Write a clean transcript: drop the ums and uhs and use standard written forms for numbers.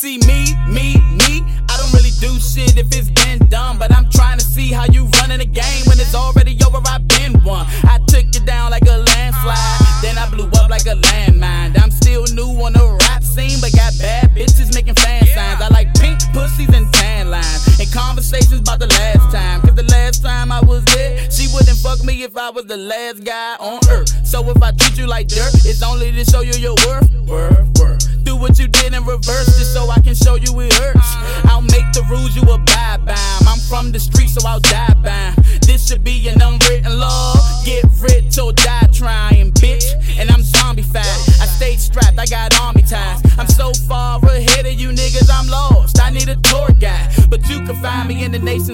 see me. I don't really do shit if it's been done, but I'm trying to see how you running the game when it's already over. I've been one. I took you down like a landslide, then I blew up like a landmine. I'm still new on the rap scene, but got bad bitches making fan signs. I like pink pussies and tan lines, and conversations about the last time. Cause the last time I was there, she wouldn't fuck me if I was the last guy on earth. So if I treat you like dirt, it's only to show you your worth. Do what you did in reverse, just so I can show you it hurts. I'll make the rules you abide by. I'm from the street, so I'll die by. This should be an unwritten law. Get rich or die trying, bitch. And I'm zombified. I stay strapped, I got army ties. I'm so far ahead of you niggas, I'm lost. I need a tour guide, but you can find me in the nation's